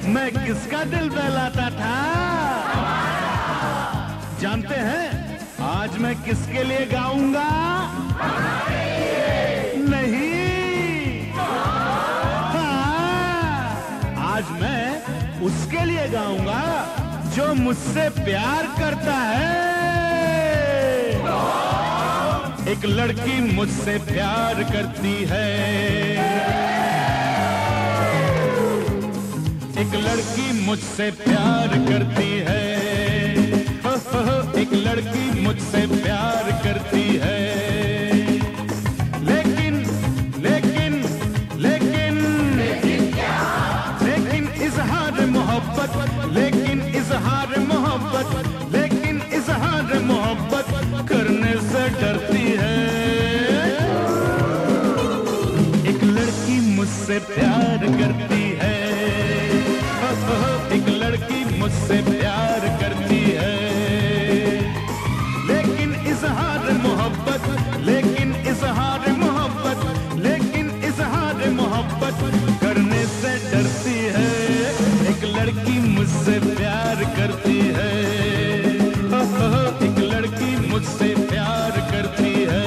मैं किसका दिल बहलाता था? जानते हैं आज मैं किसके लिए गाऊंगा? नहीं, हाँ, आज मैं उसके लिए गाऊंगा जो मुझसे प्यार करता है। एक लड़की मुझसे प्यार करती है, एक लड़की मुझसे प्यार करती है, एक लड़की मुझसे प्यार करती है। लेकिन लेकिन लेकिन लेकिन इजहार मोहब्बत, लेकिन इजहार मोहब्बत, लेकिन इजहार मोहब्बत करने से डरती है। एक लड़की मुझसे प्यार करती है, एक लड़की मुझसे प्यार करती है, लेकिन इजहार मोहब्बत, लेकिन इजहार मोहब्बत, लेकिन इजहार मोहब्बत करने से डरती है। एक लड़की मुझसे प्यार करती है, एक लड़की मुझसे प्यार करती है।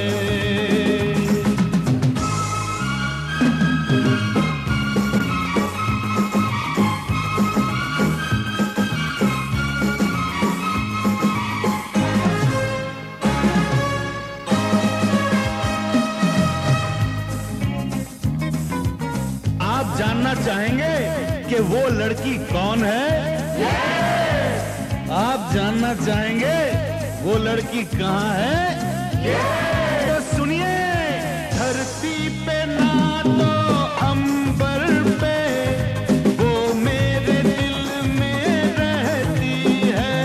जानना चाहेंगे कि वो लड़की कौन है? आप जानना चाहेंगे वो लड़की कहाँ है? तो सुनिए, धरती पे ना तो अंबर पे वो मेरे दिल में रहती है।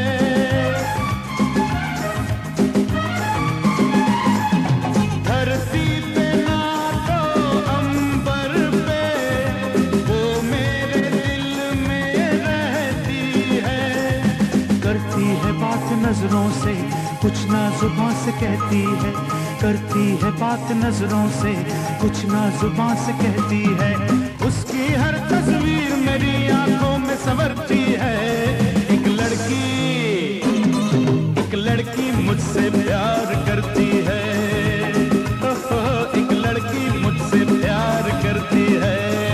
धरती पे ना तो अंबर पे वो मेरे दिल में रहती है। करती है बात नजरों से, कुछ ना जुबां से कहती है। करती है बात नजरों से, कुछ ना जुबां से कहती है। उसकी हर तस्वीर मेरी आंखों में संवरती है। एक लड़की मुझसे प्यार करती है, एक लड़की मुझसे प्यार करती है।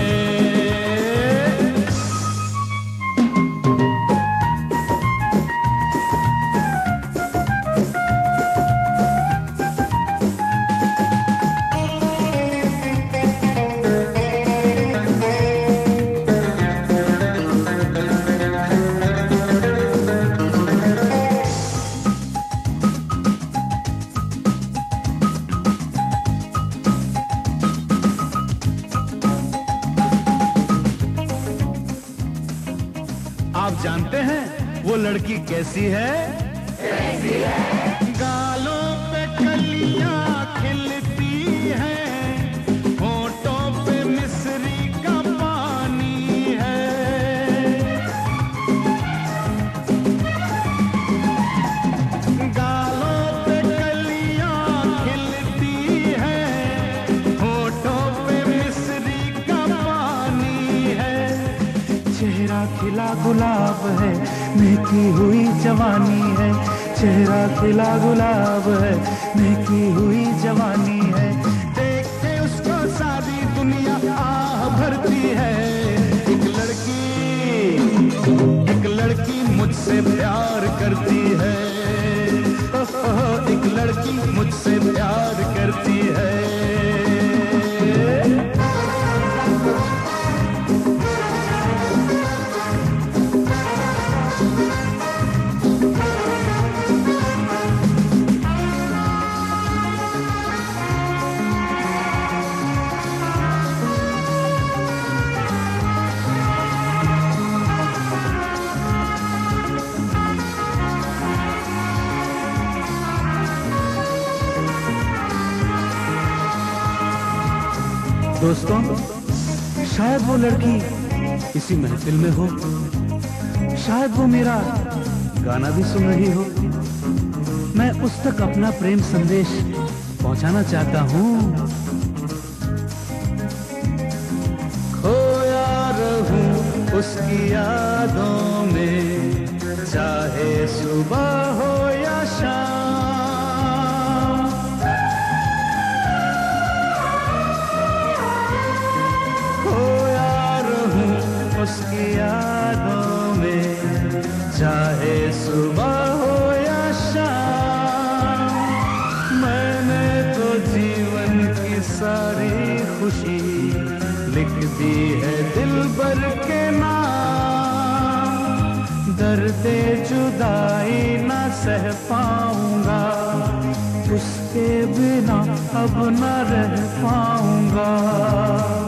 आप जानते हैं वो लड़की कैसी है? कैसी है? गालों पे कलियां खिलती हैं, होठों पे मिश्री का पानी है। गालों पे कलियां खिलती हैं, होठों पे मिश्री का पानी है। चेहरा खिला गुलाब है, महकी हुई जवानी है। चेहरा खिला गुलाब है, महकी हुई जवानी है। देख के उसको सारी दुनिया आह भरती है। एक लड़की मुझसे प्यार करती है, एक लड़की मुझसे प्यार करती है। दोस्तों, शायद वो लड़की इसी महफिल में हो, शायद वो मेरा गाना भी सुन रही हो। मैं उस तक अपना प्रेम संदेश पहुंचाना चाहता हूँ। खोया रहूं उसकी यादों में, चाहे सुबह हो या शाम। खोया रहूं उसकी यादों में, चाहे सुबह हो या शाम। मैंने तो जीवन की सारी खुशी लिख दी है दिलबर के नाम। दर्दे जुदाई न सह पाऊंगा, उसके बिना अब न रह पाऊंगा।